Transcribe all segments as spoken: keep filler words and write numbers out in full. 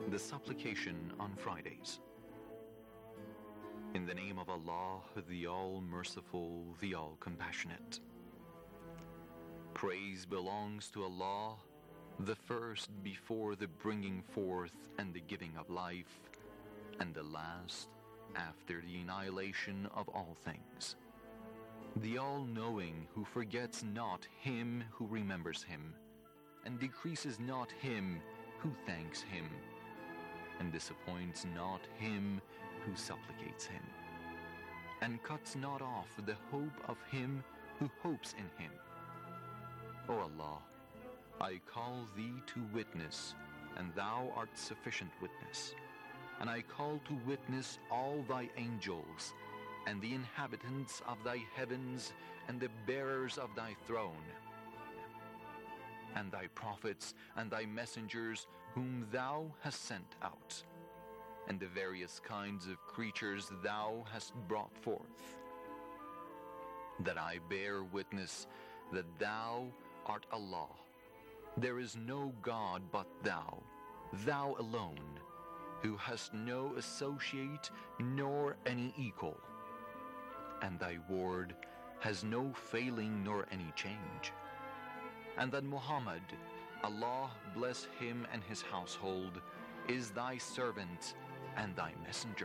the supplication on Fridays. In the name of Allah, the All-Merciful, the All-Compassionate. Praise belongs to Allah, the first before the bringing forth and the giving of life, and the last after the annihilation of all things. The All-Knowing, who forgets not him who remembers him, and decreases not him who thanks him, and disappoints not him who supplicates him, and cuts not off the hope of him who hopes in him. O Allah, I call thee to witness, and thou art sufficient witness, and I call to witness all thy angels, and the inhabitants of thy heavens, and the bearers of thy throne, and thy prophets and thy messengers whom thou hast sent out, and the various kinds of creatures thou hast brought forth, that I bear witness that thou art Allah. There is no God but thou, thou alone, who hast no associate nor any equal, and thy word has no failing nor any change, and that Muhammad, Allah bless him and his household, is thy servant and thy messenger.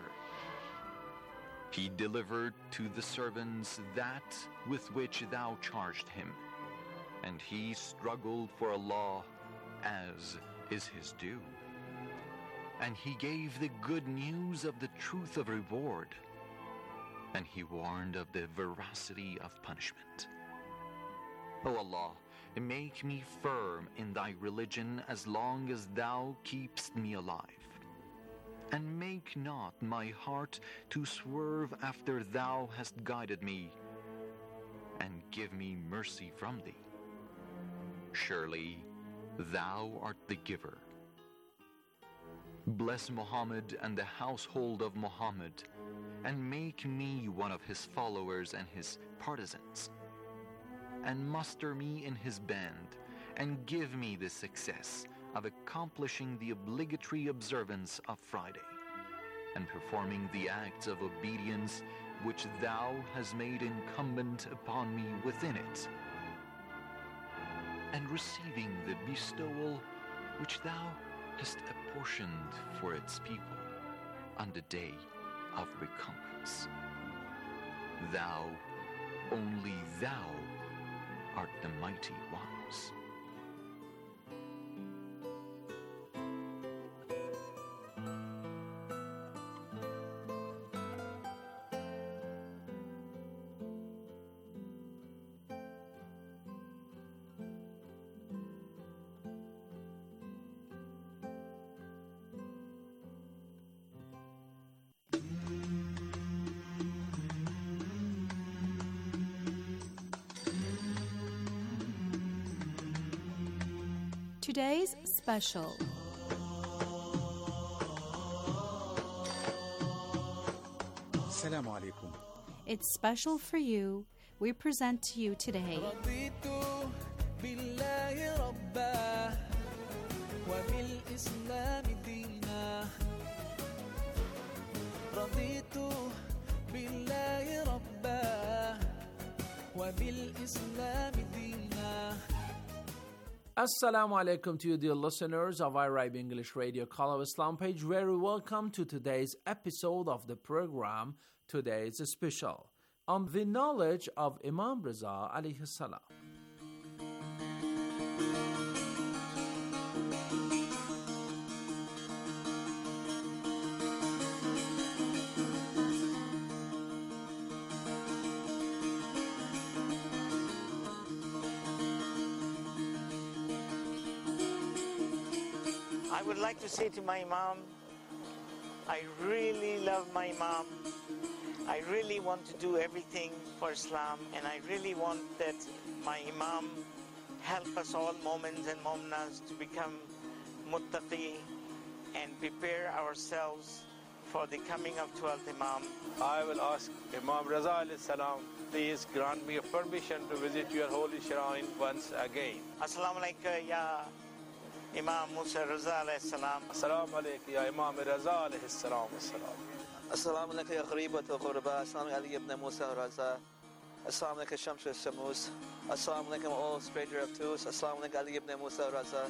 He delivered to the servants that with which thou charged him, and he struggled for Allah as is his due. And he gave the good news of the truth of reward, and he warned of the veracity of punishment. O Allah, make me firm in thy religion as long as thou keepst me alive, and make not my heart to swerve after thou hast guided me, and give me mercy from thee. Surely thou art the giver. Bless Muhammad and the household of Muhammad, and make me one of his followers and his partisans, and muster me in his band, and give me the success of accomplishing the obligatory observance of Friday, and performing the acts of obedience which thou hast made incumbent upon me within it, and receiving the bestowal which thou hast apportioned for its people on the day of recompense. Thou, only thou, art the mighty wise. Today's special. Assalamu alaikum. It's special for you. We present to you today Assalamu alaikum to you, dear listeners of iRibe English Radio Call of Islam page. Very welcome to today's episode of the program. Today's special on the knowledge of Imam Riza alayhi salam. I would like to say to my Imam, I really love my Imam. I really want to do everything for Islam, and I really want that my Imam help us all, moments and momnas, to become muttaqi and prepare ourselves for the coming of twelfth Imam. I will ask Imam Riza alayhi salam, please grant me a permission to visit your holy shrine once again. Assalamu alaikum, ya Imam Musa Raza alayhi salam. السلام عليك يا إمام رضا عليه السلام والسلام. السلام عليك يا قريبة وقرباء. السلام عليك ابن موسى Raza. Assalamu alaikum Shamsu Shamus. Assalamu alaikum all stranger of Tus. Assalamu alaikum Ali ibn Musa Raza.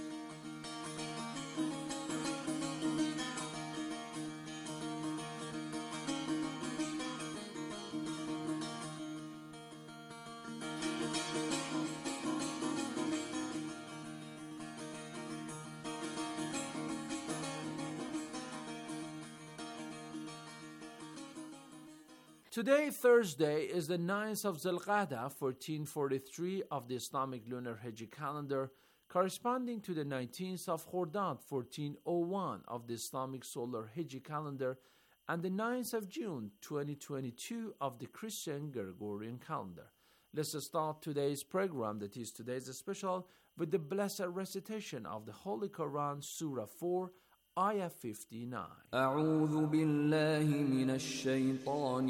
Today, Thursday, is the ninth of Zulqa'dah, fourteen forty-three of the Islamic lunar Hijri calendar, corresponding to the nineteenth of Khordad, fourteen oh one of the Islamic solar Hijri calendar, and the ninth of June, twenty twenty-two of the Christian Gregorian calendar. Let's start today's program, that is today's special, with the blessed recitation of the Holy Quran, Surah four, Ayah fifty-nine. أعوذ بالله من الشيطان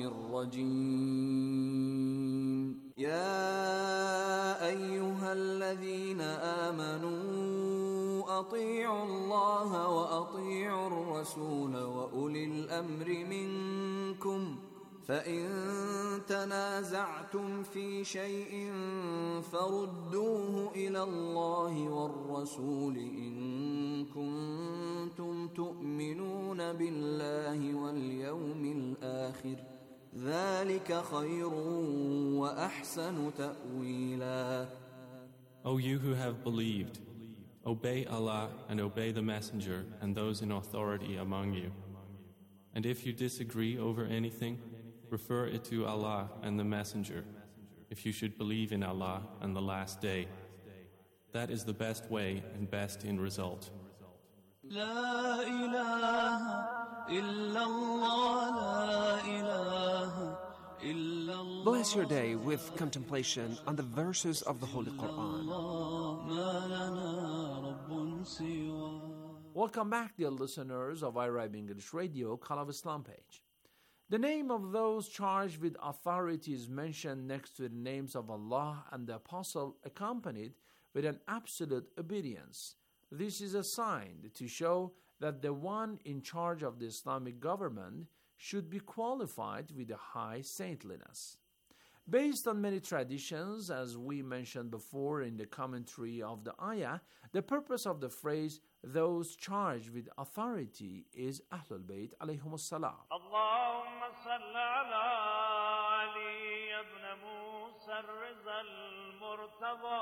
الرجيم. يا أيها الذين آمنوا أطيعوا الله وأطيعوا الرسول وأولي الأمر منكم فإن تنازعتم في شيء فردوه إلى الله والرسول إن كنتم تؤمنون بالله واليوم الآخر ذلك خير وأحسن تأويلا. O you who have believed, obey Allah and obey the Messenger and those in authority among you. And if you disagree over anything, refer it to Allah and the Messenger, if you should believe in Allah and the Last Day. That is the best way and best in result. لا إله إلا الله لا إله إلا الله. Bless your day with contemplation on the verses of the Holy Quran. ما لنا رب سواه. Welcome back, dear listeners of iRibe English Radio, Call of Islam page. The name of those charged with authority is mentioned next to the names of Allah and the Apostle, accompanied with an absolute obedience. This is a sign to show that the one in charge of the Islamic government should be qualified with a high saintliness. Based on many traditions, as we mentioned before in the commentary of the ayah, the purpose of the phrase those charged with authority is Ahlul Bayt alayhum salam. Allahumma salli ala Ali ibn Musa Raza al-Murtada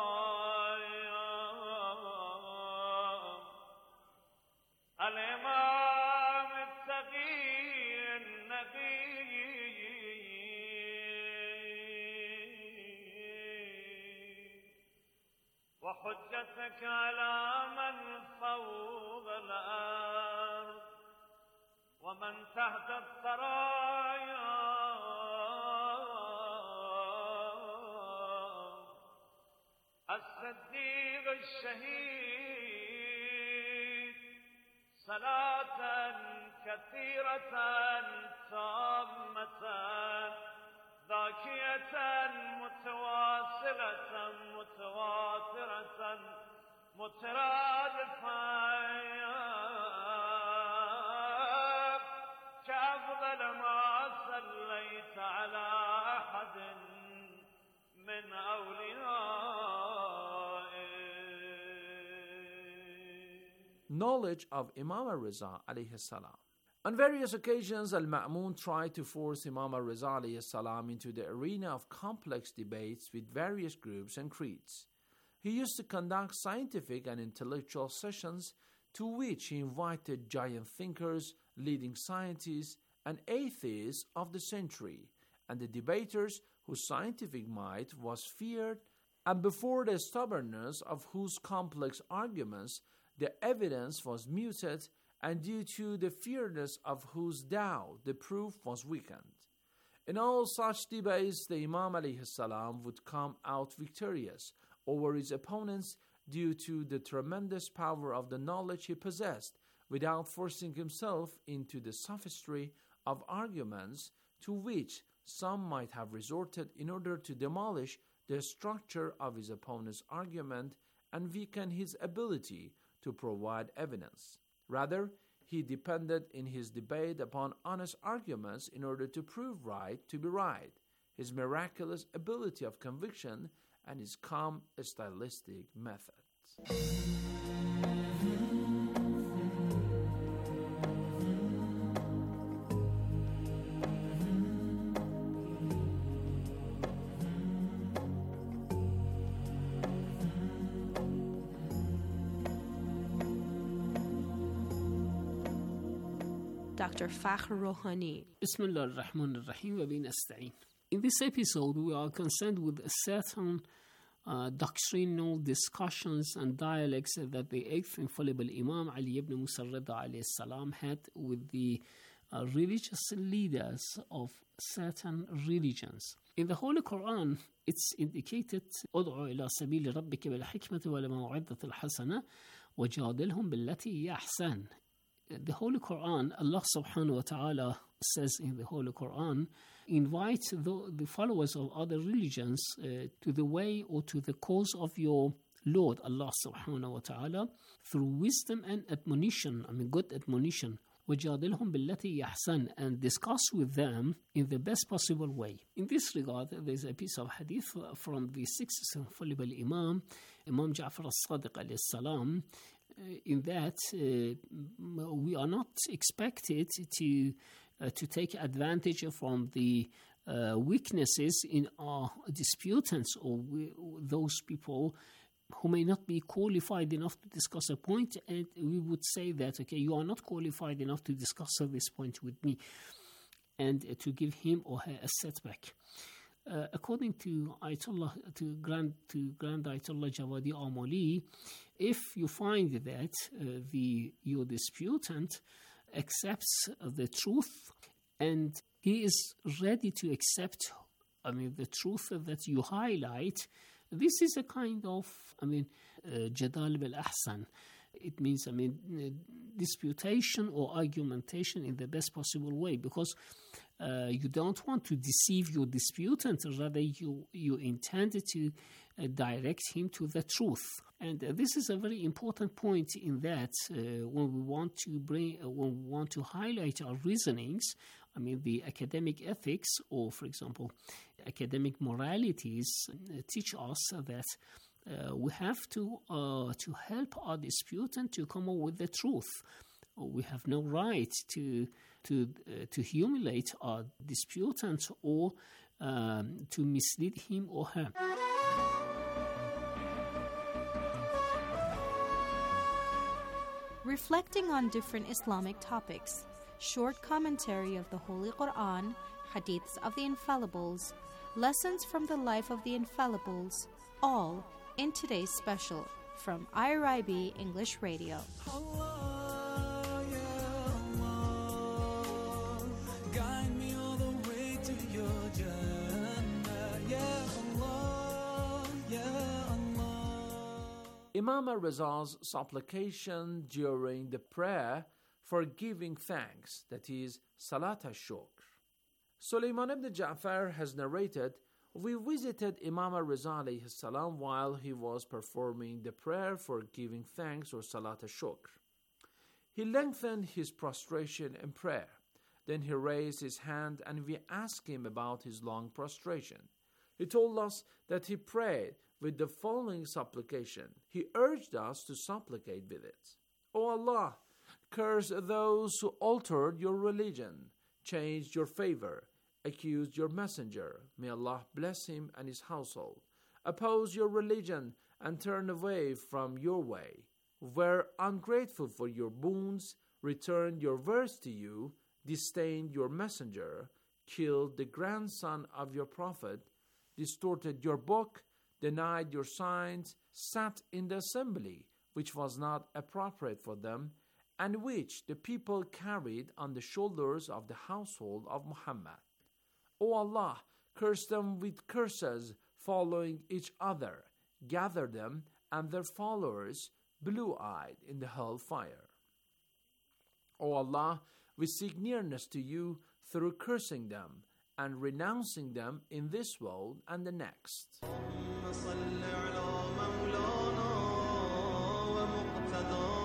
al-Imam al-Taqi al-Nabi وحجتك على من فوق الأرض ومن تحت الثرايا الصديق الشهيد صلاة كثيرة تامة ذاكية متواصلة متواترة مترادفة كأفضل ما صليت على أحد من أوليائك. Knowledge of Imam al-Riza alayhi salam. On various occasions, Al-Ma'mun tried to force Imam al-Riza alayhi salam into the arena of complex debates with various groups and creeds. He used to conduct scientific and intellectual sessions to which he invited giant thinkers, leading scientists, and atheists of the century, and the debaters whose scientific might was feared, and before the stubbornness of whose complex arguments the evidence was muted, and due to the fierceness of whose doubt the proof was weakened. In all such debates, the Imam alayhi salam would come out victorious over his opponents due to the tremendous power of the knowledge he possessed, without forcing himself into the sophistry of arguments to which some might have resorted in order to demolish the structure of his opponent's argument and weaken his ability to provide evidence. Rather, he depended in his debate upon honest arguments in order to prove right to be right, his miraculous ability of conviction, and his calm stylistic methods. Doctor Fakhr Rouhani. Bismillah ar-Rahman ar-Rahim wa bin nasta'in. In this episode, we are concerned with certain uh, doctrinal discussions and dialogues that the eighth infallible Imam Ali ibn Musa Rida alayhi salam had with the uh, religious leaders of certain religions. In the Holy Quran, it's indicated "Ud'u ila sabili rabbika bil hikmati wal maw'idati al hasana wajadilhum billati hiya ahsan." The Holy Quran, Allah subhanahu wa ta'ala says in the Holy Quran, invite the, the followers of other religions uh, to the way or to the cause of your Lord, Allah subhanahu wa ta'ala, through wisdom and admonition, I mean good admonition, وَجَادِلْهُمْ بِالَّتِي يَحْسَنُ, and discuss with them in the best possible way. In this regard, there is a piece of hadith from the sixth infallible Imam, Imam Ja'far as-Sadiq alayhi salam, in that uh, we are not expected to uh, to take advantage from the uh, weaknesses in our disputants or we, those people who may not be qualified enough to discuss a point, and we would say that, okay, you are not qualified enough to discuss this point with me, and uh, to give him or her a setback. Uh, according to Ayatollah, to Grand to Grand Ayatollah Jawadi Amali, if you find that uh, the your disputant accepts the truth and he is ready to accept, I mean, the truth that you highlight, this is a kind of, I mean, jadal bil ahsan. It means, I mean, disputation or argumentation in the best possible way, because uh, you don't want to deceive your disputant, rather you, you intend to uh, direct him to the truth. And uh, this is a very important point in that uh, when we want to bring, uh, when we want to highlight our reasonings, I mean, the academic ethics or, for example, academic moralities uh, teach us that Uh, we have to uh, to help our disputant to come up with the truth. We have no right to to uh, to humiliate our disputant or um, to mislead him or her. Reflecting on different Islamic topics, short commentary of the Holy Quran, hadiths of the Infallibles, lessons from the life of the Infallibles, all in today's special from I R I B English Radio. Imam al-Riza's supplication during the prayer for giving thanks, that is, Salat al-Shukr. Sulaiman ibn Ja'far has narrated, we visited Imam al-Riza alayhi salam while he was performing the prayer for giving thanks or Salat al-Shukr. He lengthened his prostration in prayer. Then he raised his hand and we asked him about his long prostration. He told us that he prayed with the following supplication. He urged us to supplicate with it. O Allah, curse those who altered your religion, changed your favor, accused your messenger, may Allah bless him and his household, oppose your religion and turn away from your way, were ungrateful for your boons, returned your words to you, disdained your messenger, killed the grandson of your prophet, distorted your book, denied your signs, sat in the assembly, which was not appropriate for them, and which the people carried on the shoulders of the household of Muhammad. O Allah, curse them with curses following each other, gather them and their followers blue-eyed in the hellfire. O Allah, we seek nearness to you through cursing them and renouncing them in this world and the next. صل على مولانا ومقتدانا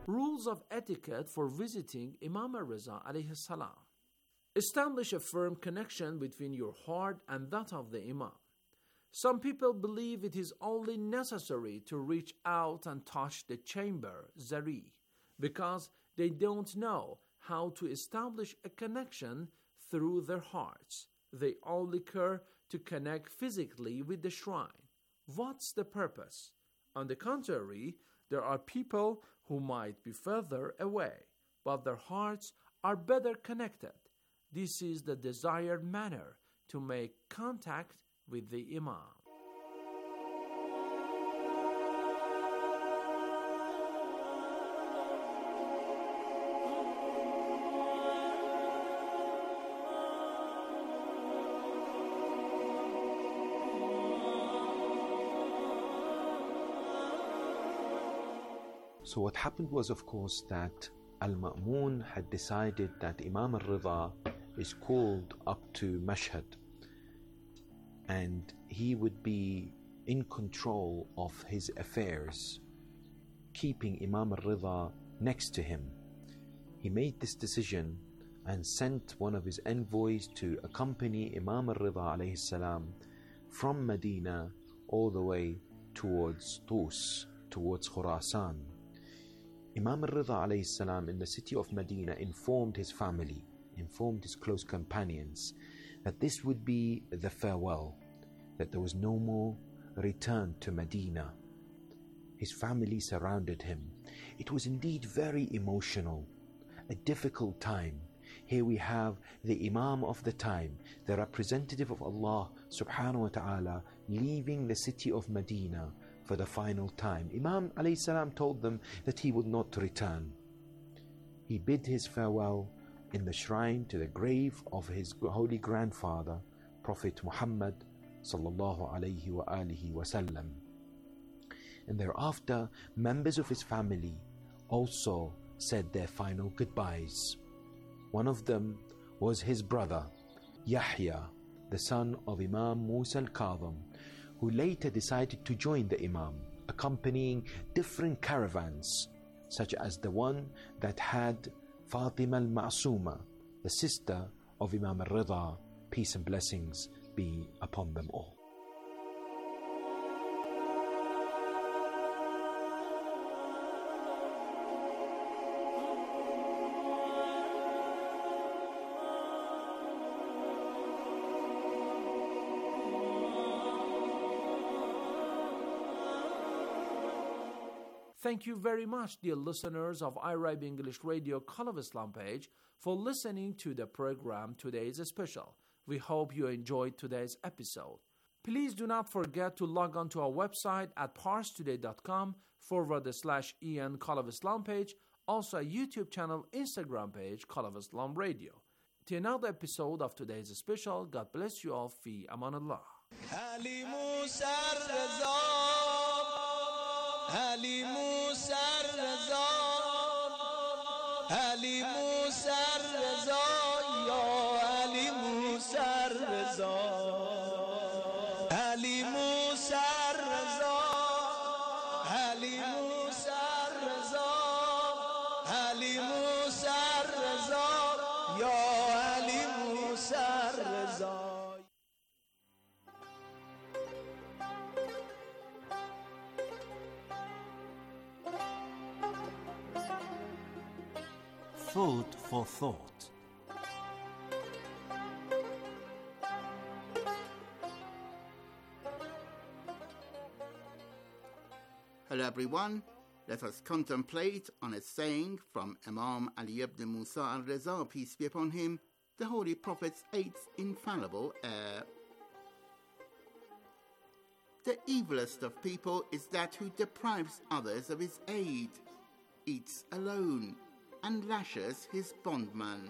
Rules of etiquette for visiting Imam al-Riza alayhi salam. Establish a firm connection between your heart and that of the Imam. Some people believe it is only necessary to reach out and touch the chamber, zari, because they don't know how to establish a connection through their hearts. They only care to connect physically with the shrine. What's the purpose? On the contrary, there are people who might be further away, but their hearts are better connected. This is the desired manner to make contact with the Imam. So what happened was, of course, that Al-Ma'mun had decided that Imam al-Rida is called up to Mashhad, and he would be in control of his affairs, keeping Imam al-Rida next to him. He made this decision and sent one of his envoys to accompany Imam al-Rida alayhi salam from Medina all the way towards Tus, towards Khurasan. Imam al-Rida alayhi salam in the city of Medina informed his family, informed his close companions, that this would be the farewell, that there was no more return to Medina. His family surrounded him. It was indeed very emotional, a difficult time. Here we have the Imam of the time, the representative of Allah subhanahu wa ta'ala, leaving the city of Medina for the final time. Imam alayhi salam told them that he would not return. He bid his farewell in the shrine to the grave of his holy grandfather, Prophet Muhammad sallallahu alayhi wa alihi wasallam. And thereafter, members of his family also said their final goodbyes. One of them was his brother, Yahya, the son of Imam Musa al-Kadhim, who later decided to join the Imam, accompanying different caravans, such as the one that had Fatima al-Ma'suma, the sister of Imam al-Rida, peace and blessings be upon them all. Thank you very much, dear listeners of iRibe English Radio Call of Islam page, for listening to the program Today's Special. We hope you enjoyed today's episode. Please do not forget to log on to our website at parstoday.com forward slash en Call of Islam page, also a YouTube channel, Instagram page, Call of Islam Radio. To another episode of Today's Special, God bless you all. Fi Amanullah. Ali Musa Raza, Ali Musa Raza, Ali Musa Raza, Ya Ali Musa Raza, Ali Musa Raza, Ali Musa Raza, Ali Musa Raza, Ya Ali Musa Raza. Food for thought. Hello everyone, let us contemplate on a saying from Imam Ali ibn Musa al-Riza, peace be upon him, the Holy Prophet's eighth infallible heir. The evilest of people is that who deprives others of his aid, eats alone, and lashes his bondman.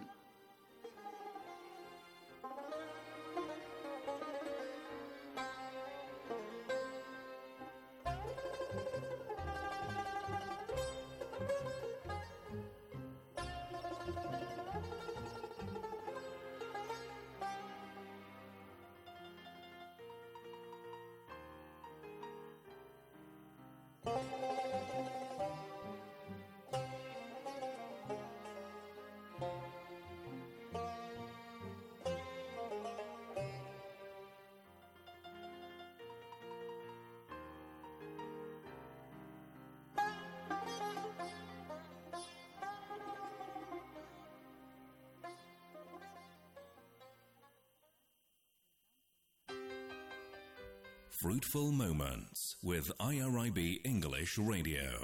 Fruitful Moments with I R I B English Radio.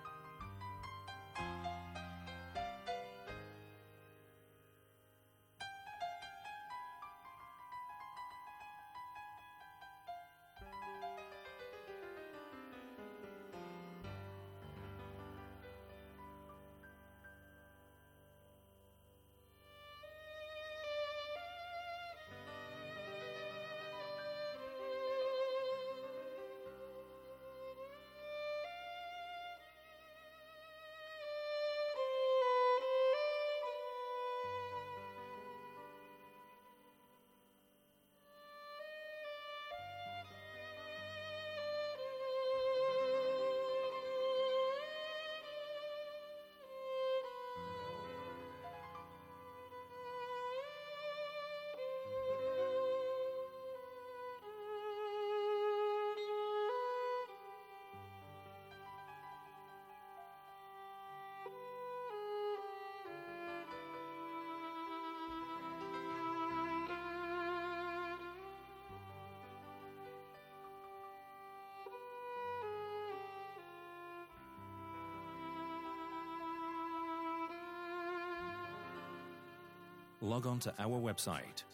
Log on to our website,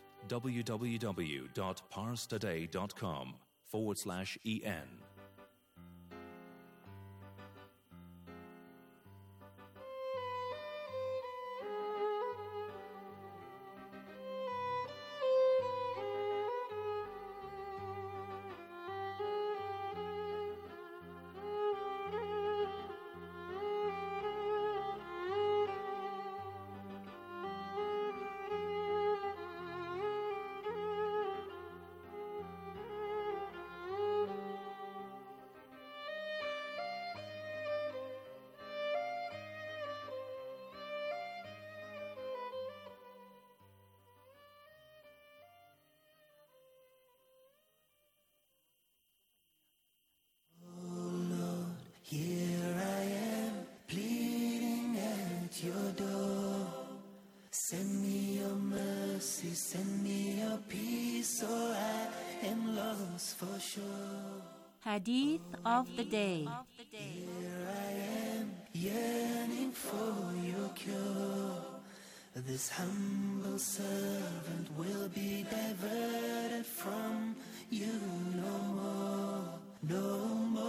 www.parstoday.com forward slash en. Send me your mercy, send me your peace, or I am lost for sure. Hadith of the Day. Here I am, yearning for your cure. This humble servant will be diverted from you no more, no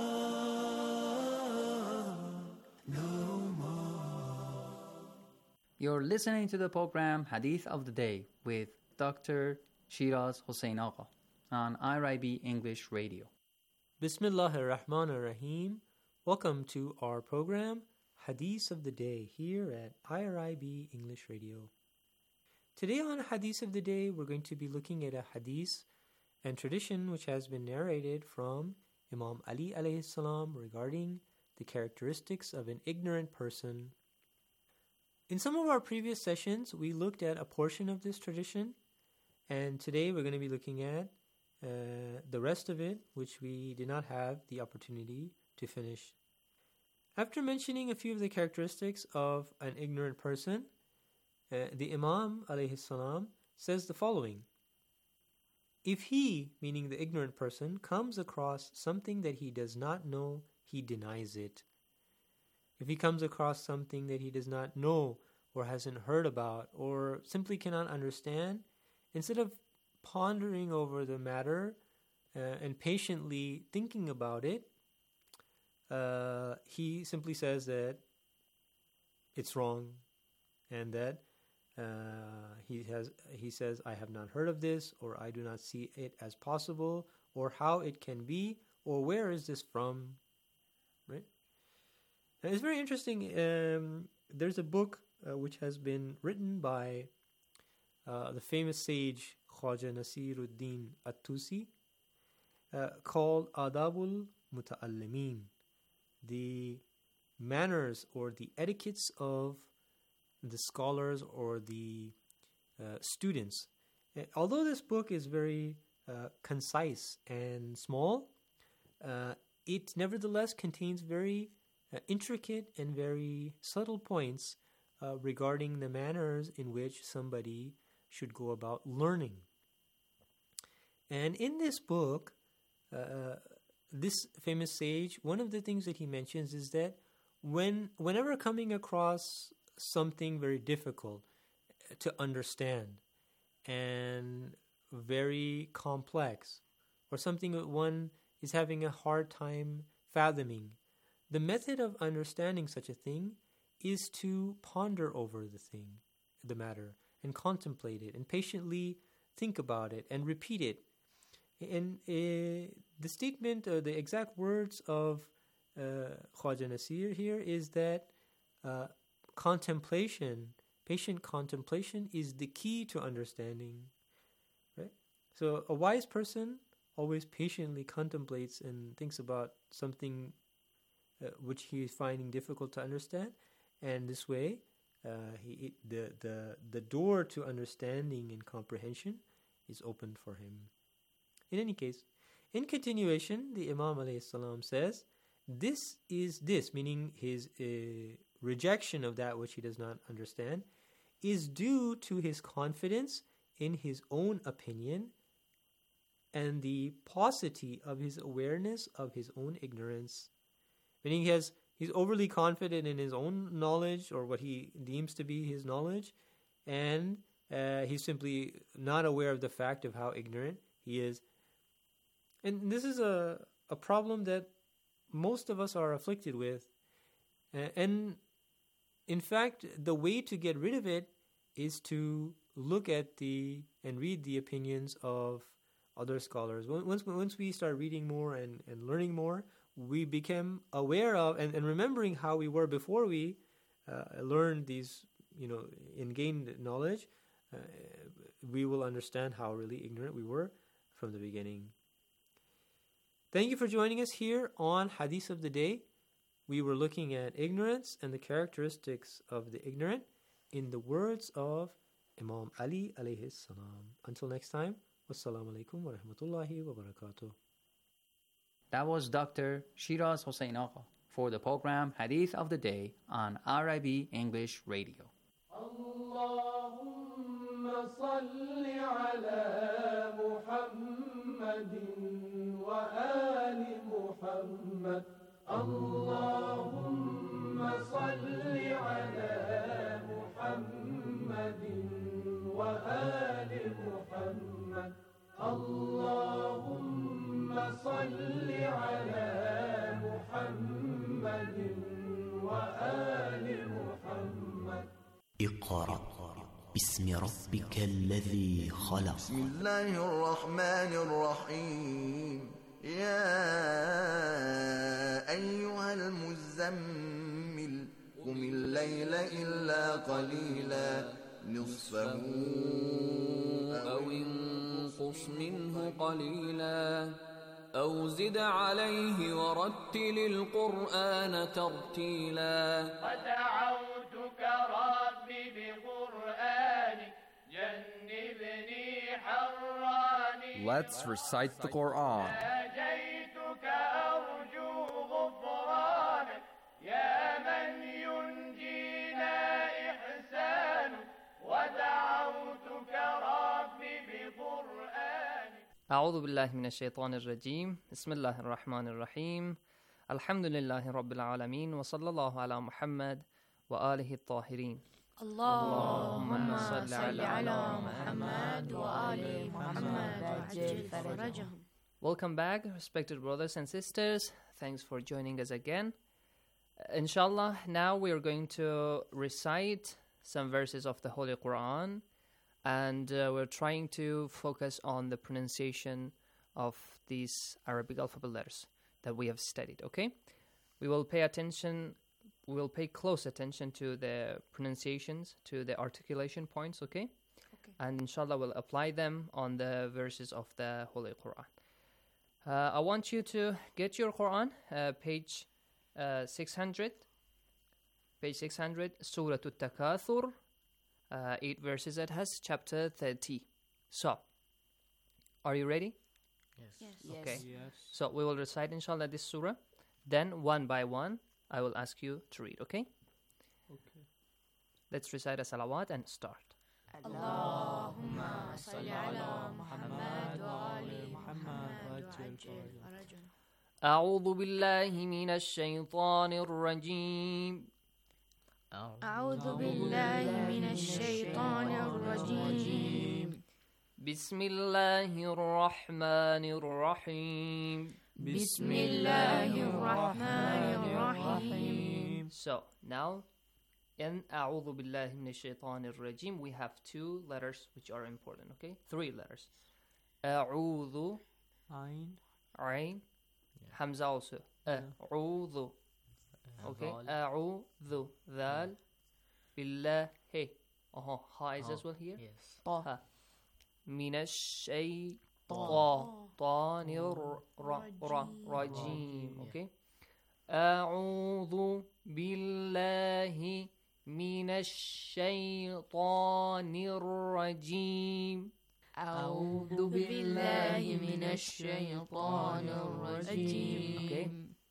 more, no more. You're listening to the program Hadith of the Day with Doctor Shiraz Hossein Agha on I R I B English Radio. Bismillahir Rahmanir Rahim. Welcome to our program Hadith of the Day here at I R I B English Radio. Today on Hadith of the Day, we're going to be looking at a hadith and tradition which has been narrated from Imam Ali alayhi salam regarding the characteristics of an ignorant person. In some of our previous sessions, we looked at a portion of this tradition, and today we're going to be looking at uh, the rest of it, which we did not have the opportunity to finish. After mentioning a few of the characteristics of an ignorant person, uh, the Imam alayhi salam says the following: if he, meaning the ignorant person, comes across something that he does not know, he denies it. If he comes across something that he does not know or hasn't heard about or simply cannot understand, instead of pondering over the matter uh, and patiently thinking about it, uh, he simply says that it's wrong, and that uh, he has he says, I have not heard of this, or I do not see it as possible, or how it can be, or where is this from, right? And it's very interesting. Um, there's a book uh, which has been written by uh, the famous sage Khwaja Nasiruddin At-Tusi uh, called Adabul Muta'allimin, the manners or the etiquettes of the scholars or the uh, students. Uh, although this book is very uh, concise and small, uh, it nevertheless contains very Uh, intricate and very subtle points uh, regarding the manners in which somebody should go about learning. And in this book, uh, this famous sage, one of the things that he mentions is that when whenever coming across something very difficult to understand and very complex, or something that one is having a hard time fathoming, the method of understanding such a thing is to ponder over the thing, the matter, and contemplate it, and patiently think about it, and repeat it. And uh, the statement, or the exact words of uh, Khwaja Nasir here is that uh, contemplation, patient contemplation, is the key to understanding. Right? So a wise person always patiently contemplates and thinks about something uh, which he is finding difficult to understand, and this way, uh, he the the the door to understanding and comprehension is opened for him. In any case, in continuation, the Imam alayhi salam says, this is this, meaning his uh, rejection of that which he does not understand, is due to his confidence in his own opinion and the paucity of his awareness of his own ignorance. Meaning he has he's overly confident in his own knowledge, or what he deems to be his knowledge, and uh, he's simply not aware of the fact of how ignorant he is. And this is a, a problem that most of us are afflicted with. Uh, and in fact, the way to get rid of it is to look at the and read the opinions of other scholars. Once, once we start reading more and, and learning more, we become aware of and, and remembering how we were before we uh, learned these, you know, and gained knowledge, uh, we will understand how really ignorant we were from the beginning. Thank you for joining us here on Hadith of the Day. We were looking at ignorance and the characteristics of the ignorant in the words of Imam Ali alayhi salam. Until next time, wassalamu alaikum wa rahmatullahi wa barakatuh. That was Doctor Shiraz Hossein Agha for the program Hadith of the Day on R I B English Radio. Allahumma salli ala Muhammadin wa ali Muhammad. Allahumma salli ala Muhammadin wa ali Muhammad. Allahumma salli ala Muhammadin wa ali Muhammad. اقرأ باسم ربك الذي خلق. بسم الله الرحمن الرحيم. يا أيها المزمل قم الليل إلا قليلا نصفه أو انقص منه قليلا أو زد عليه ورتل القرآن ترتيلا ودعوتك ربي بقرآنك جنبني حراني. Let's recite the Quran. ناجيتك أرجو غفرانك يا من ينجينا إحسانك ودعوتك ربي بقرآنك. أعوذ بالله من الشيطان الرجيم. بسم الله الرحمن الرحيم. الحمد لله رب العالمين وصلى الله على محمد وآله الطاهرين. اللهم صل على محمد وآل محمد وعجل فرجهم. Welcome back, respected brothers and sisters. Thanks for joining us again. Uh, inshallah, now we are going to recite some verses of the Holy Quran, and uh, we're trying to focus on the pronunciation of these Arabic alphabet letters that we have studied, okay? We will pay attention, we will pay close attention to the pronunciations, to the articulation points, okay? Okay. And inshallah we'll apply them on the verses of the Holy Quran. Uh, I want you to get your Quran, uh, page uh, six hundred, page six hundred, Surah At-Takathur, uh, eight verses it has, chapter thirty. So, are you ready? Yes. Okay. Yes. So we will recite inshallah this surah. Then one by one, I will ask you to read, okay? Okay. Let's recite a salawat and start. Allahumma salli ala Muhammad wa ali Muhammad wajil أعوذ بالله من الشيطان الرجيم أعوذ بالله من الشيطان الرجيم بسم الله الرحمن الرحيم بسم الله الرحمن الرحيم. So now in أعوذ بالله من الشيطان الرجيم we have two letters which are important, okay? Three letters. أعوذ Ain. Ain. Hamza also. أعوذ. Okay. أعوذ. ذال. بالله. Uh-huh. Ha is as well here. Yes. طا. من الشيطان الرجيم. Okay. أعوذ بالله من الشيطان الرجيم. أعوذ بالله من الشيطان الرجيم. Okay.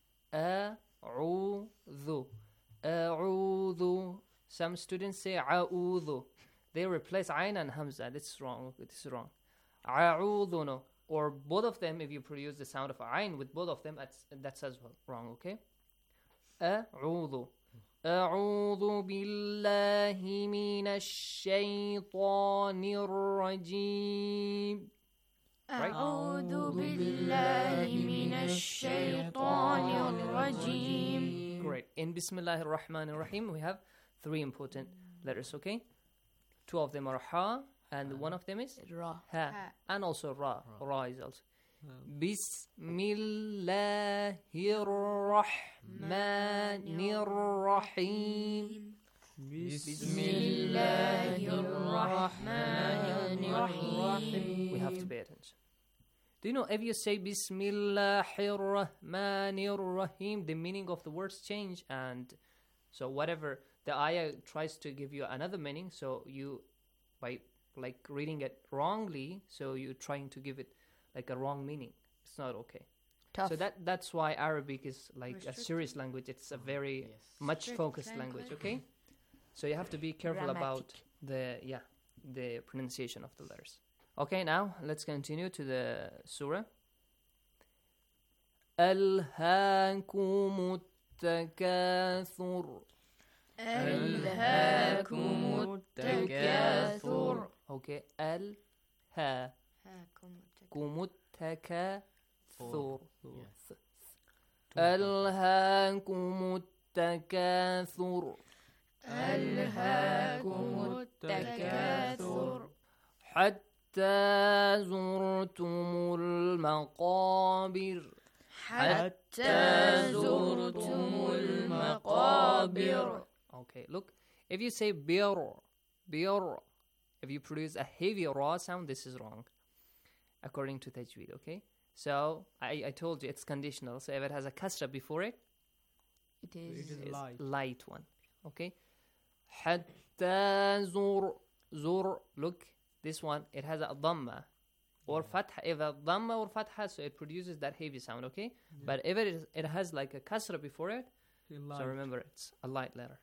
أعوذ. أعوذ. Some students say أعوذ. They replace Ain and Hamza. That's wrong. This is wrong. أعوذ no. Or both of them, if you produce the sound of Ain with both of them, that's, that's as well wrong, okay? أعوذ. أعوذ بالله من الشيطان الرجيم. أعوذ بالله من الشيطان الرجيم. Great. In Bismillah ar-Rahman ar-Rahim, we have three important letters, okay? Two of them are Ha, and one of them is Ra. Ha. And also Ra. Ra is also. Bismillahir Rahmanir Rahim. Bismillahir Rahmanir Rahim. We have to pay attention. Do you know if you say Bismillahir Rahmanir Rahim, the meaning of the words change, and so whatever the ayah tries to give you another meaning, so you by like reading it wrongly, so you're trying to give it like a wrong meaning. It's not okay. Tough. So that that's why Arabic is like Restrict. a serious language. It's a very much Strict focused language. language, okay? So you have to be careful Grammatic. about the yeah, the pronunciation of the letters. Okay, now let's continue to the surah. ألهاكم التكاثر. ألهاكم التكاثر. Okay, ألهاكم التكاثر. ألهاكم التكاثر. ألهاكم التكاثر. حتى زرتم المقابر. حتى زرتم المقابر. Okay, look, if you say bir, bir, if you produce a heavy raw sound, this is wrong, according to Tajweed, okay? So, I, I told you it's conditional, so if it has a kasra before it, it is, it is light. light one, okay? حتى زر, زر, look, this one, it has a dhamma, or fatha, if a dhamma or fatha, so it produces that heavy sound, okay? Yeah. But if it, is, it has like a kasra before it, so remember, it's a light letter.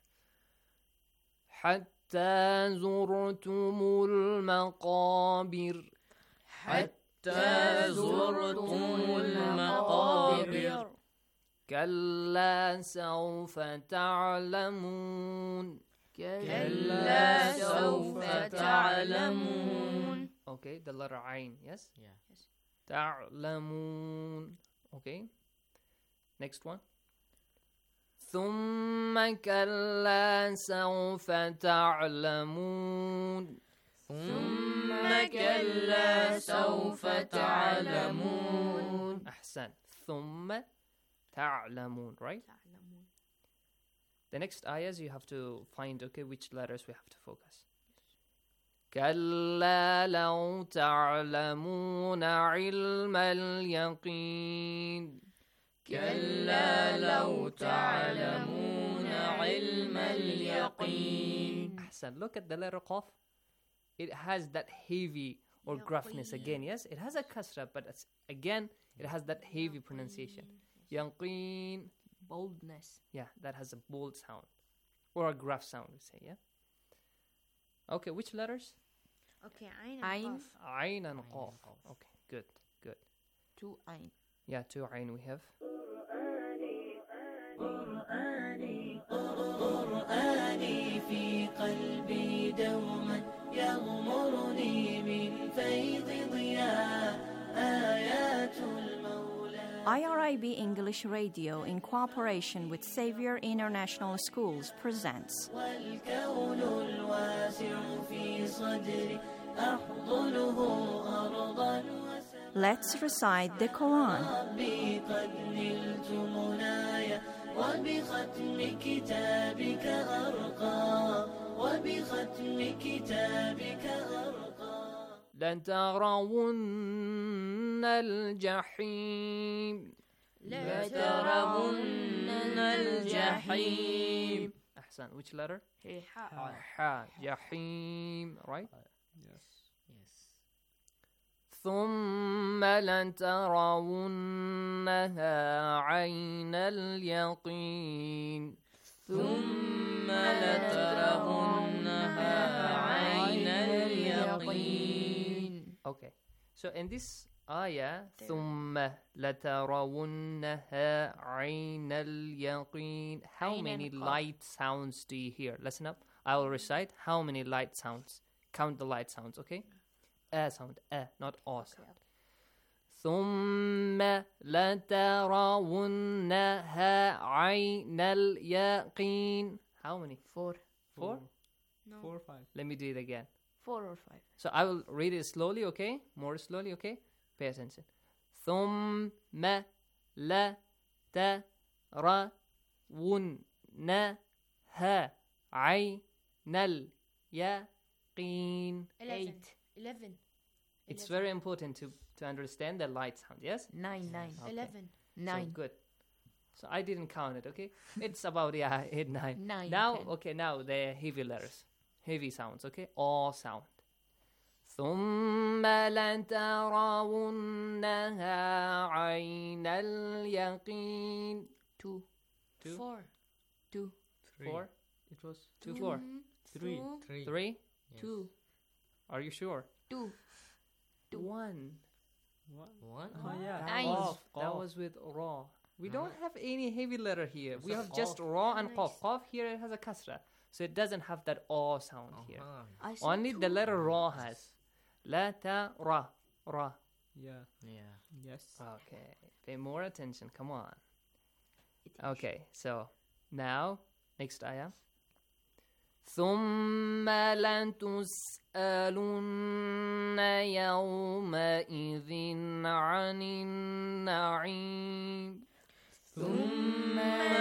حتى زرتم المقابر. حتى زرتم المقابر. كلا سوف تعلمون. كلا سوف تعلمون. Okay, the letter Ain, yes? Yeah. Yes. تعلمون. Okay. Next one. ثم كلا سوف تعلمون. ثم كلا سوف تعلمون. أحسن. ثم تعلمون, right? تعلمون. The next ayahs you have to find, okay, which letters we have to focus. كلا لو تعلمون علم اليقين. كلا لو تعلمون علم اليقين. أحسن. Look at the letter Qaf. It has that heavy or gruffness again. Yes, it has a kasra, but it's, again, it has that heavy pronunciation. Yaqeen. Boldness. Yeah, that has a bold sound. Or a gruff sound, we say, yeah? Okay, which letters? Okay, Ain and Qaf. Ain and Qaf. Okay, good, good. Two Ain. Yeah, two ayn we have. قرآني قرآني في قلبي دوما يغمرني من فيض ضياء آيات المولى. I R I B English Radio, in cooperation with Xavier International Schools, presents والكون الواسع في صدري أحضنه أرضا وسماء. Let's recite the Quran. ربي قد نلت منايا وبختم كتابك أرقى وبختم كتابك أرقى. لن ترون الجحيم لترون الجحيم. أحسن. Which letter? Ha. Ha. جحيم. Right? Yes. Yes. ثم لن ترونها عين اليقين. ثم لترونها عين اليقين. Okay. So in this ayah, ثم لترونها عين اليقين. How many light sounds do you hear? Listen up. I will recite how many light sounds. Count the light sounds, okay? A sound, a, not a sound. ثم لترونها عين اليقين. How many? Four. Four? No. Four or five. Let me do it again. Four or five. So I will read it slowly, okay? More slowly, okay? Pay attention. ثم لترونها عين اليقين. Eight. Eleven. It's very important to, to understand the light sound, yes? Nine. Nine. Okay. Eleven. So Nine. good. So I didn't count it, okay? It's about, yeah, eight, nine. Nine, Now, ten. okay, now the heavy letters. Heavy sounds, okay? All sound. ثم لن ترونها عين اليقين. Two. Two. Four. Two. Three. Four. It was two, Two. four. Three. Two. Three. Three. Yes. Two. Are you sure? Two. Two. One. What? One? Oh yeah. That Nine. was, Qaf, that qaf. was with raw. We don't have any heavy letter here. It's We a have just qaf. raw and Nice. qaf. Qaf here it has a kasra. So it doesn't have that aw sound here. Uh-huh. I said Only two. the letter ra has. La ta ra. Ra. Yeah. Yeah. Yes. Okay. Pay more attention. Come on. Okay. So now, next ayah. ثم لن تسألن يومئذ عن النعيم. ثم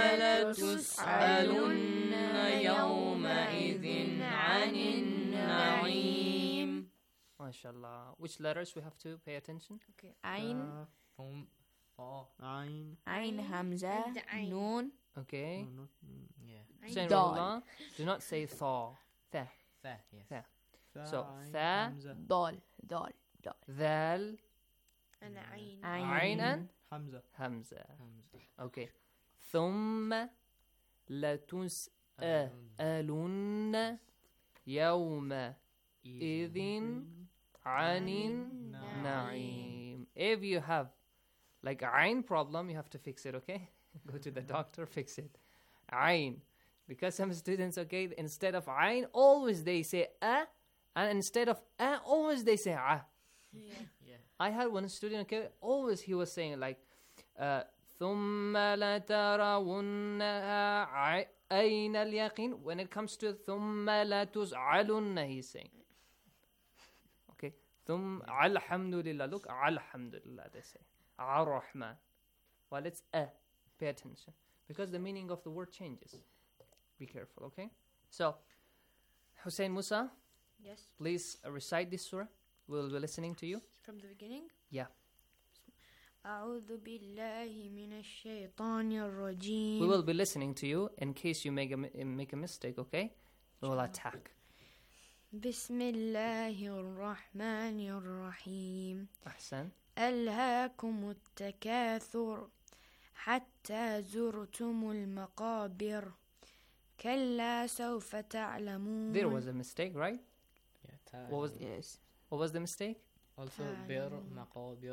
لتسألن يومئذ عن النعيم. MashaAllah. Which letters we have to pay attention? Okay. Ain. Uh, from four. Nine. Ain Hamza. Noon. Okay. No, not, mm, Yeah. Hussein Dal. Rahullah, do not say thaw. Tha. Tha, yes. Tha. Tha, So, ayn, tha, Hamza. Dal. Dal. Dal. dhal, And Ain. ayn, and Hamza. hamza. Hamza. Okay. ثم لتسألن يومئذ عن النعيم. If you have like a ayn problem, you have to fix it, okay? Go to the doctor, fix it. Ayn. Because some students, okay, instead of ayn, always they say a, and instead of a, always they say a. Yeah. Yeah. I had one student, okay, always he was saying like, uh, ثم لترونها ع- أين اليقين. When it comes to ثم لتسألن, he's saying. Okay. ثم الحمد لله. Look, الحمد لله, they say. الرحمن. Well, it's a. Pay attention. Because the meaning of the word changes. Be careful, okay? So, Hussein Musa, Yes. please uh, recite this surah. We'll be listening to you. From the beginning. Yeah. أعوذ بالله من الشيطان الرجيم. We will be listening to you in case you make a, mi- make a mistake, okay? We will attack. بسم الله الرحمن الرحيم. Ahsan. ألهاكم التكاثر حتى زرتم المقابر كلا سوف تعلمون. There was a mistake, right? Yeah. Ta. What was Yes. what was the mistake? Also, تعلمون. bir, maqabir.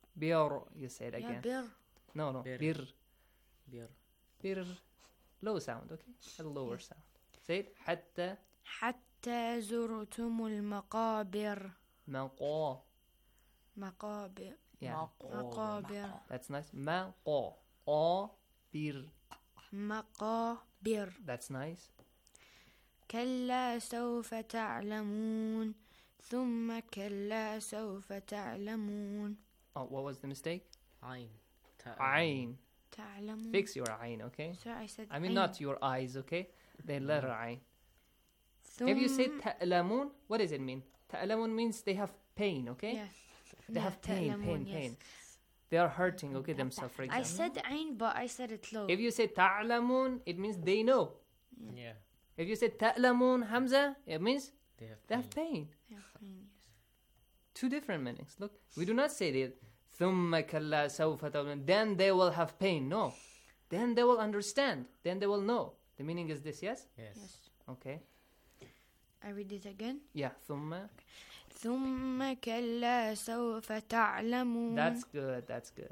Bir, you say it Yeah, again. bir. No, no. Bir. Bir. Bir. Bir. Low sound, okay? A lower sound. Say it. حتى. حتى زرتم المقابر. مقا. مقابر. Yeah. مقابر. That's nice. مقا. A. Bir. مقابر. That's nice. كلا سوف تعلمون ثم كلا سوف تعلمون. Oh, what was the mistake? Ain. Ain. تعلمون. Fix your ain, okay? Sir, I said I mean, ain. not your eyes, okay? The letter ain. If you say ta'lamun, what does it mean? Ta'lamun means they have pain, okay? Yeah. They Yeah, have pain, ta'lamun, pain, yes. pain. They are hurting, okay, themselves, for I example. said ain, but I said it low. If you say ta'lamun, it means they know. Yeah. If you say ta'lamun hamza, it means They have they have pain. Yeah, pain, yes. Two different meanings. Look, we do not say that ثُمَّ كَلَّا سَوْفَ تَعْلَمُونَ, then they will have pain. No. Then they will understand. Then they will know. The meaning is this, yes? Yes. Yes. Okay. I read it again. Yeah, ثُمَّ. ثم كلا سوف تعلمون. That's good, that's good.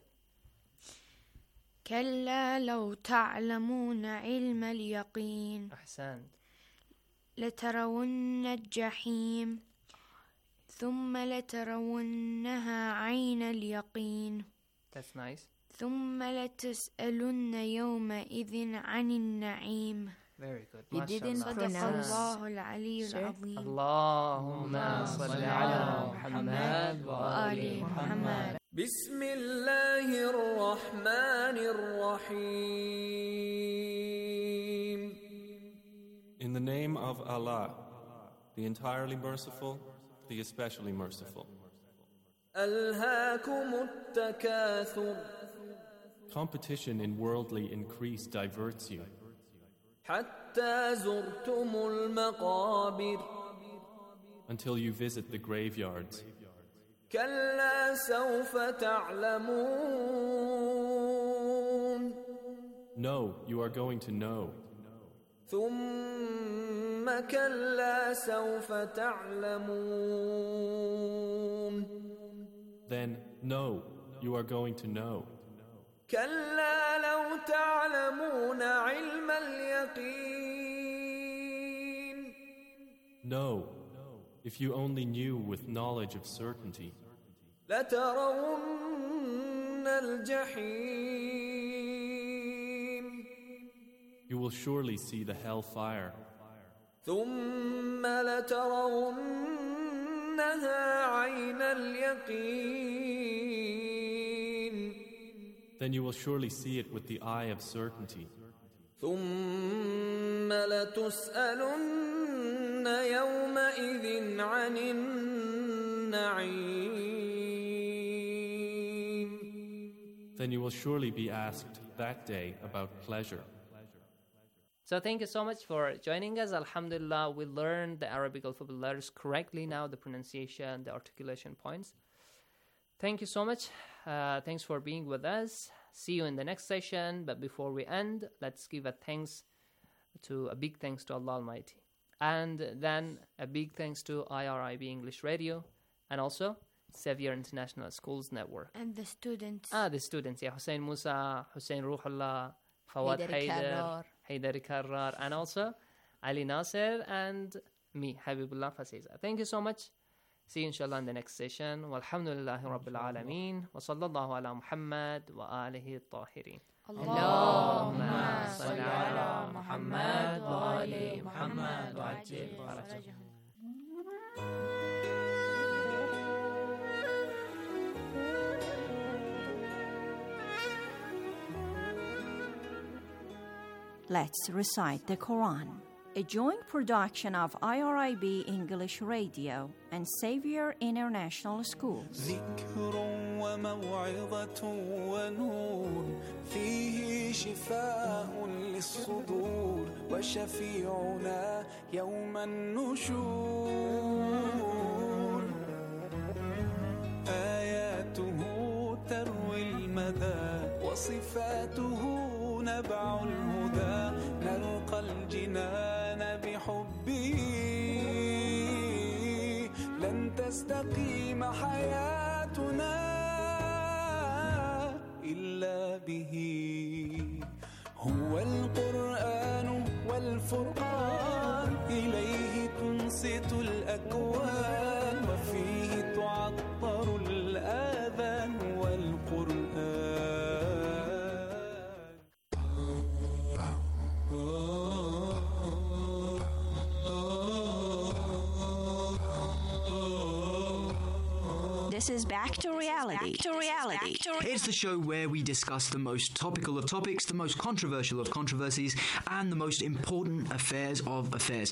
كلا لو تعلمون علم اليقين أحسنت. لترون الجحيم ثم لترونها عين اليقين That's nice. ثم لتسألن يومئذ عن النعيم. Very good. You didn't MashaAllah. صدق Ahsan. الله العلي العظيم. اللهم صل على محمد وآل محمد. بسم الله الرحمن الرحيم. In the name of Allah, the entirely merciful, the especially merciful. ألهاكم التكاثر. Competition in worldly increase diverts you, حتى زرتم المقابر. until you visit the graveyards. كلا سوف تعلمون. No, you are going to know. ثم كلا سوف تعلمون. Then, no, you are going to know. كلا لو تعلمون علم اليقين. No, if you only knew with knowledge of certainty, لترون الجحيم. you will surely see the hellfire. ثم لترونها عين اليقين. Then you will surely see it with the eye of certainty. ثم لتسألن يومئذ عن النعيم. Then you will surely be asked that day about pleasure. So thank you so much for joining us. Alhamdulillah, we learned the Arabic alphabet letters correctly now, the pronunciation, the articulation points. Thank you so much. Uh, thanks for being with us. See you in the next session. But before we end, let's give a thanks to a big thanks to Allah Almighty. And then a big thanks to I R I B English Radio and also Xavier International Schools Network. And the students. Ah, the students. Yeah, Hussein Musa, Hussein Ruhullah, Fawad Haider Haider, Karrar. Haider Karrar, and also Ali Nasser and me, Habibullah Fasiza. Thank you so much. See you inshallah in the next session. Walhamdulillahi Rabbil Alameen. Wa sallallahu ala Muhammad wa alihi at-tahirin. اللهم صل على محمد وآل محمد وعجل فرجهم. Let's recite the Quran. A joint production of I R I B English Radio and Xavier International Schools. ذكر وموعظة ونور فيه شفاء للصدور وشفيعنا يوم النشور آياته تروي المدى وصفاته نبع الهدى نلقى الجنان بحبه لن تستقيم حياتنا به هو القرآن والفرقان إليه تنصت الأكوان وفيه تعطر الآذان والقرآن. This is Back to Reality. Back to Reality. It's the show where we discuss the most topical of topics, the most controversial of controversies, and the most important affairs of affairs.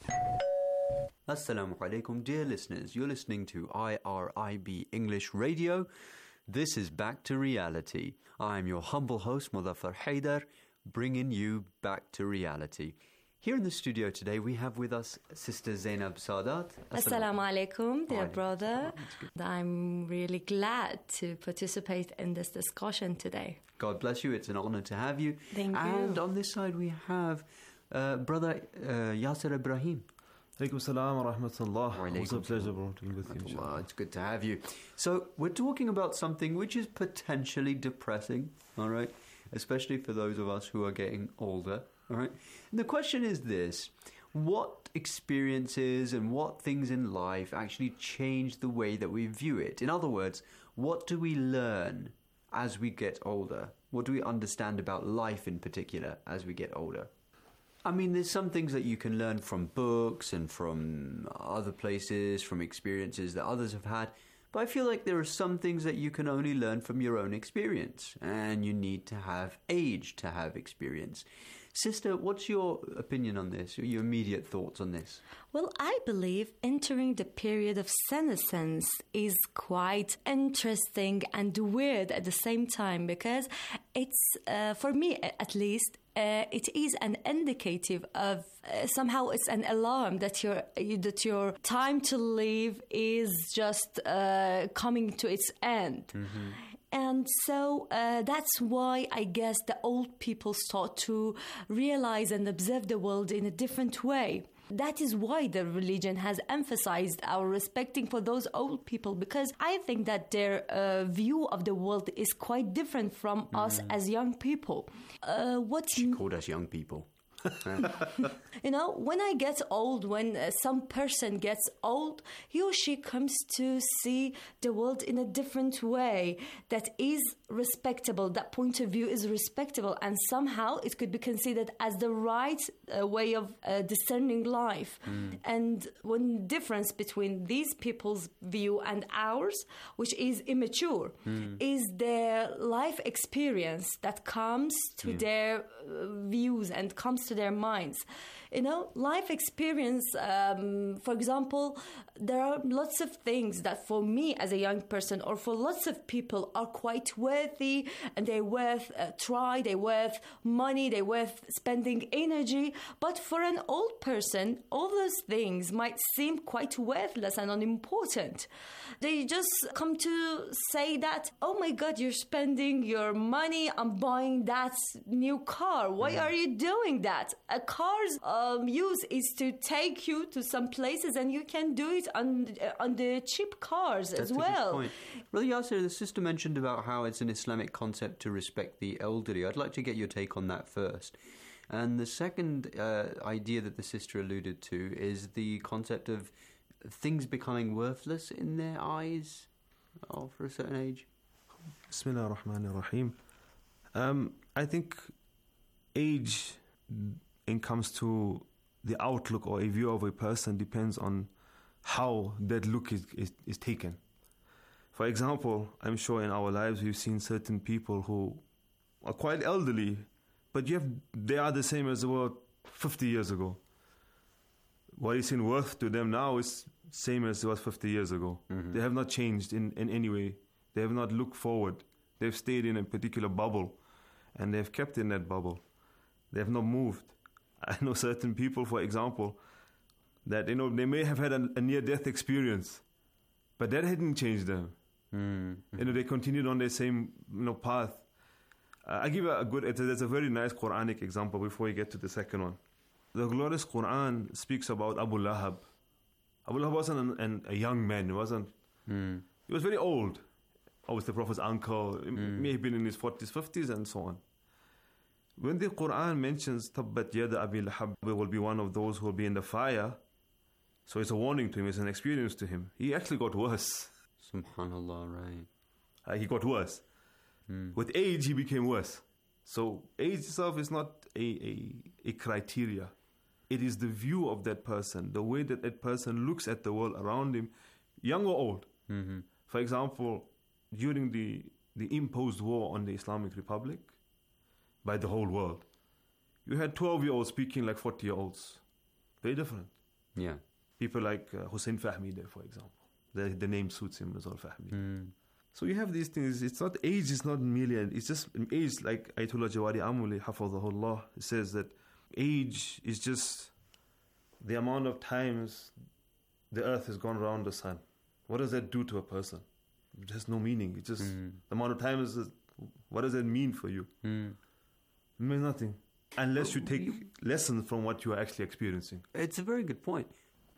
Assalamu alaikum, dear listeners. You're listening to I R I B English Radio. This is Back to Reality. I'm your humble host, Muzaffar Haidar, bringing you back to reality. Here in the studio today, we have with us Sister Zainab Sadat. Assalamu alaikum, dear brother. I'm really glad to participate in this discussion today. God bless you. It's an honor to have you. Thank you. And on this side, we have uh, Brother uh, Yasser Ibrahim. Alaikum salam wa rahmatullah. It's a pleasure, bro, to be with you. It's good to have you. So, we're talking about something which is potentially depressing, all right? Especially for those of us who are getting older. All right. And the question is this: what experiences and what things in life actually change the way that we view it? In other words, what do we learn as we get older? What do we understand about life in particular as we get older? I mean, there's some things that you can learn from books and from other places, from experiences that others have had. But I feel like there are some things that you can only learn from your own experience, and you need to have age to have experience. Sister, what's your opinion on this, your immediate thoughts on this? Well, I believe entering the period of senescence is quite interesting and weird at the same time, because it's, uh, for me at least, Uh, it is an indicative of uh, somehow it's an alarm that your that your time to live is just uh, coming to its end. Mm-hmm. And so uh, that's why I guess the old people start to realize and observe the world in a different way. That is why the religion has emphasized our respecting for those old people, because I think that their uh, view of the world is quite different from mm. us as young people. Uh, what she called us young people. You know, when I get old, when uh, some person gets old, he or she comes to see the world in a different way that is respectable. That point of view is respectable, and somehow it could be considered as the right uh, way of uh, discerning life. Mm. And one difference between these people's view and ours, which is immature, mm. is their life experience that comes to yeah. their uh, views and comes to their minds. You know, life experience, um, for example, there are lots of things that for me as a young person or for lots of people are quite worthy, and they're worth uh, try, they're worth money, they're worth spending energy. But for an old person, all those things might seem quite worthless and unimportant. They just come to say that, oh my God, you're spending your money on buying that new car. Why mm. are you doing that? A car's um, use is to take you to some places, and you can do it on, uh, on the cheap cars That's as well. Good point. Really, Yasser, the sister mentioned about how it's an Islamic concept to respect the elderly. I'd like to get your take on that first. And the second uh, idea that the sister alluded to is the concept of things becoming worthless in their eyes oh, for a certain age. Bismillah ar-Rahman ar-Rahim. Um, I think age, when it comes to the outlook or a view of a person, depends on how that look is, is, is taken. For example, I'm sure in our lives we've seen certain people who are quite elderly, but you have, they are the same as they were fifty years ago. What is in worth to them now is same as it was fifty years ago. Mm-hmm. They have not changed in, in any way. They have not looked forward. They've stayed in a particular bubble, and they've kept in that bubble. They have not moved. I know certain people, for example, that you know they may have had a, a near-death experience, but that hadn't changed them. Mm-hmm. You know, they continued on their same you know path. Uh, I give a, a good. It's a, there's a very nice Quranic example before we get to the second one. The glorious Quran speaks about Abu Lahab. Abu Lahab wasn't an, an, a young man. He wasn't. Mm. He was very old. obviously the Prophet's uncle, mm. may have been in his forties, fifties, and so on. When the Quran mentions Tabbat Yada Abi Lahab will be one of those who will be in the fire, so it's a warning to him, it's an experience to him. He actually got worse. Subhanallah, right. Uh, he got worse. Mm. With age, he became worse. So age itself is not a, a, a criteria. It is the view of that person, the way that that person looks at the world around him, young or old. Mm-hmm. For example, during the, the imposed war on the Islamic Republic by the whole world, you had twelve-year-olds speaking like forty-year-olds. Very different. Yeah. People like uh, Hussein Fahmi there, for example. The, the name suits him as well, Fahmi. Mm. So you have these things. It's not age. Is not merely. It's just age. Like Ayatollah Jawadi Amuli, hafadhahullah, says that age is just the amount of times the earth has gone around the sun. What does that do to a person? It has no meaning. It's just mm. the amount of times. What does that mean for you? Mm. It means nothing unless you take lessons from what you are actually experiencing. It's a very good point.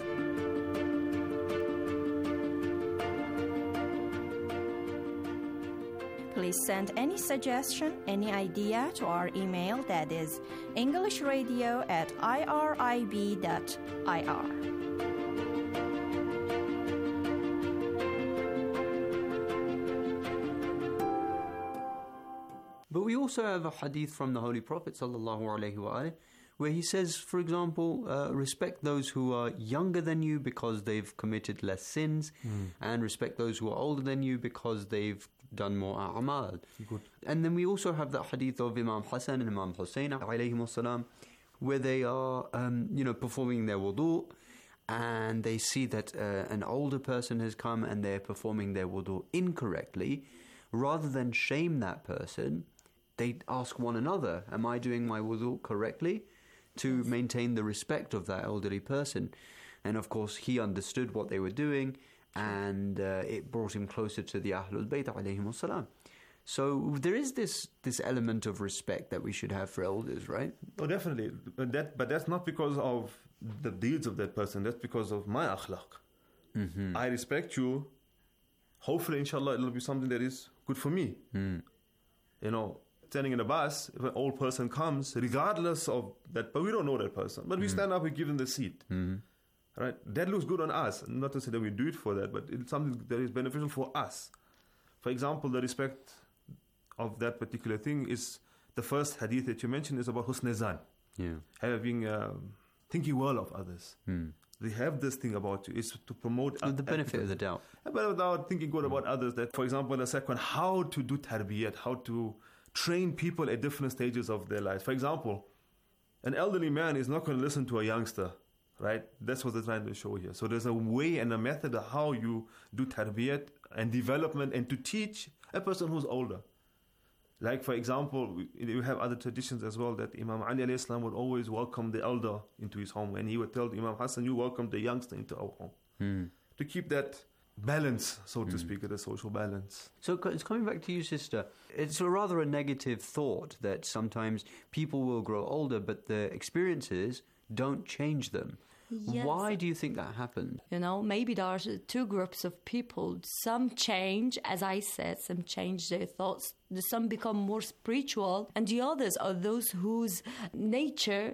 Please send any suggestion, any idea to our email, that is englishradio at irib dot I R. But we also have a hadith from the Holy Prophet sallallahu alaihi wasallam, where he says, for example, uh, respect those who are younger than you because they've committed less sins, mm. and respect those who are older than you because they've done more a'mal. Good. And then we also have that hadith of Imam Hassan and Imam Hussein alayhim salam, where they are, um, you know, performing their wudu, and they see that uh, an older person has come and they're performing their wudu incorrectly. Rather than shame that person, they ask one another, am I doing my wudu correctly? To maintain the respect of that elderly person. And of course, he understood what they were doing, and uh, it brought him closer to the Ahlul Bayt alayhim salam. So there is this this element of respect that we should have for elders, right? Oh, definitely. But that, but that's not because of the deeds of that person. That's because of my akhlaq. Mm-hmm. I respect you. Hopefully, inshallah, it'll be something that is good for me. Mm. You know, standing in a bus, if an old person comes, regardless of that, but we don't know that person, but we Mm. stand up, we give them the seat. Mm. Right? That looks good on us. Not to say that we do it for that, but it's something that is beneficial for us. For example, the respect of that particular thing is the first hadith that you mentioned is about husn zan. Yeah. Having, um, thinking well of others. Mm. They have this thing about you, is to promote the benefit of the doubt. But without thinking good about others, that, for example, the second, how to do tarbiyat, how to train people at different stages of their lives. For example, an elderly man is not going to listen to a youngster, right? That's what they're trying to show here. So there's a way and a method of how you do tarbiyat and development and to teach a person who's older. Like, for example, we, we have other traditions as well, that Imam Ali alayhi salam would always welcome the elder into his home, and he would tell Imam Hassan, you welcome the youngster into our home. Mm. To keep that balance, so to Mm. speak, the social balance. So it's coming back to you, sister. It's a rather a negative thought that sometimes people will grow older, but the experiences don't change them. Yes. Why do you think that happened? You know, maybe there are two groups of people. Some change, as I said, some change their thoughts. Some become more spiritual, and the others are those whose nature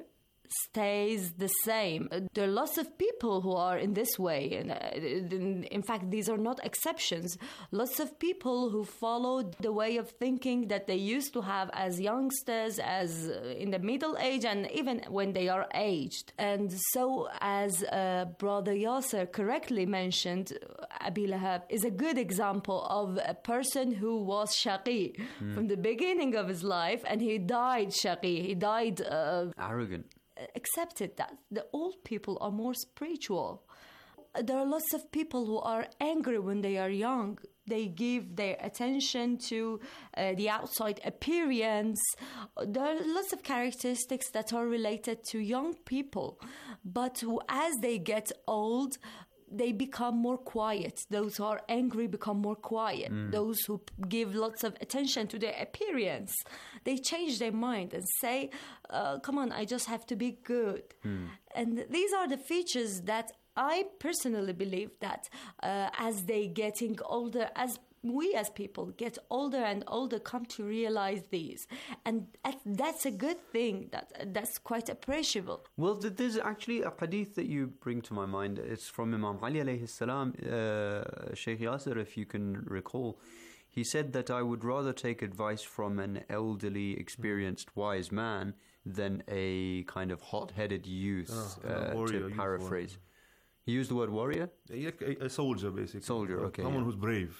stays the same. There are lots of people who are in this way, and uh, in fact these are not exceptions. Lots of people who followed the way of thinking that they used to have as youngsters, as uh, in the middle age, and even when they are aged. And so, as uh, Brother Yasser correctly mentioned, Abi Lahab is a good example of a person who was shaqi mm. from the beginning of his life, and he died shaqi. He died uh, arrogant. Accepted that the old people are more spiritual. There are lots of people who are angry when they are young. They give their attention to uh, the outside appearance. There are lots of characteristics that are related to young people, but who, as they get old, they become more quiet. Those who are angry become more quiet. Mm. Those who give lots of attention to their appearance, they change their mind and say, uh, come on, I just have to be good. Mm. And these are the features that I personally believe that uh, as they getting older, as we as people get older and older, come to realize these. And that's a good thing. That That's quite appreciable. Well, there's actually a hadith that you bring to my mind. It's from Imam Ali alayhi salam, uh, Shaykh Yasir, if you can recall. He said that I would rather take advice from an elderly, experienced, wise man than a kind of hot-headed youth, oh, uh, warrior, to paraphrase. Youth he used the word warrior? A, a, a soldier, basically. Soldier, okay. Someone yeah. who's brave.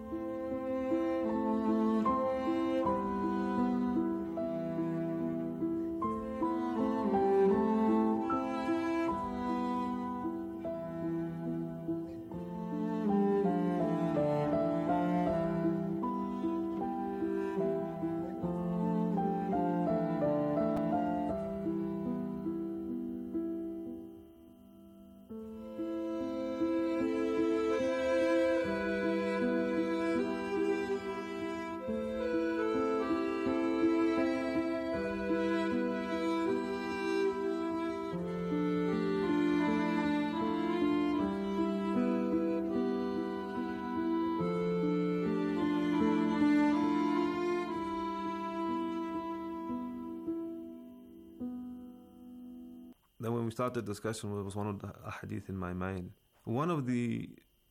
Then when we started the discussion, there was one of the hadith in my mind. One of the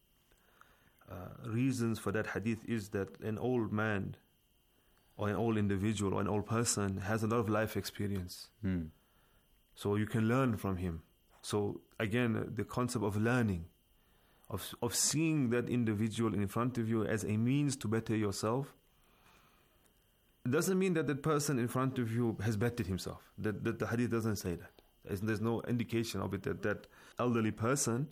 uh, reasons for that hadith is that an old man or an old individual or an old person has a lot of life experience. Hmm. So you can learn from him. So again, the concept of learning, of of seeing that individual in front of you as a means to better yourself, it doesn't mean that that person in front of you has bettered himself. That, that the hadith doesn't say that. There's, there's no indication of it that that elderly person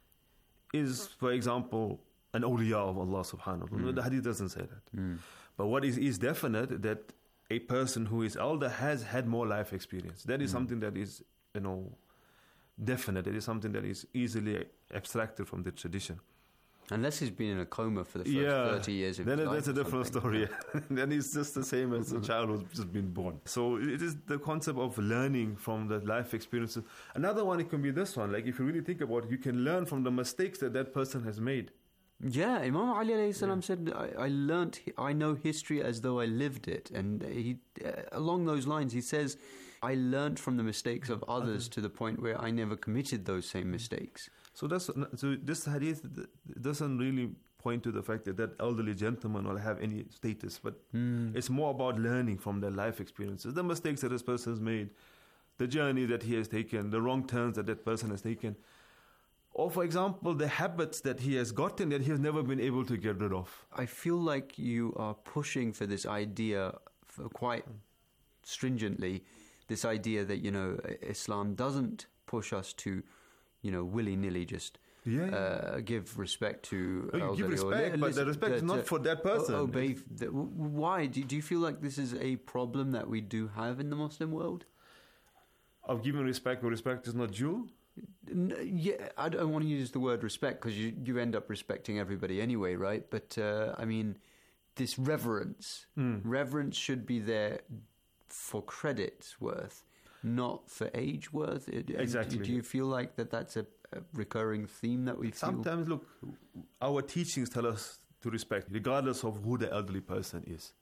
is, for example, an awliya of Allah subhanahu wa ta'ala. Mm. The hadith doesn't say that. Mm. But what is, is definite that a person who is older has had more life experience. That is Mm. something that is, you know, definite. It is something that is easily abstracted from the tradition. Unless he's been in a coma for the first yeah, thirty years of then his life. that's a different something. story. Then it's just the same as a child who's just been born. So it is the concept of learning from the life experiences. Another one, it can be this one. Like if you really think about it, you can learn from the mistakes that that person has made. Yeah, Imam Ali alayhi salam yeah. said, I, I learnt, I know history as though I lived it. And he, uh, along those lines, he says, I learnt from the mistakes of others to the point where I never committed those same mistakes. So that's so. This hadith doesn't really point to the fact that that elderly gentleman will have any status, but mm. it's more about learning from their life experiences, the mistakes that this person has made, the journey that he has taken, the wrong turns that that person has taken, or, for example, the habits that he has gotten that he has never been able to get rid of. I feel like you are pushing for this idea for quite stringently, this idea that, you know, Islam doesn't push us to, you know, willy-nilly just yeah, yeah. Uh, give respect to well, you give respect, or, but the respect is not for that person. Obey. The, why? Do, do you feel like this is a problem that we do have in the Muslim world? Of giving respect where respect is not due? No, yeah, I don't want to use the word respect because you, you end up respecting everybody anyway, right? But, uh, I mean, this reverence. Mm. Reverence should be there for credit's worth, not for age worth. Exactly. Do, do you feel like that that's a, a recurring theme that we Sometimes, feel? look, our teachings tell us to respect, regardless of who the elderly person is.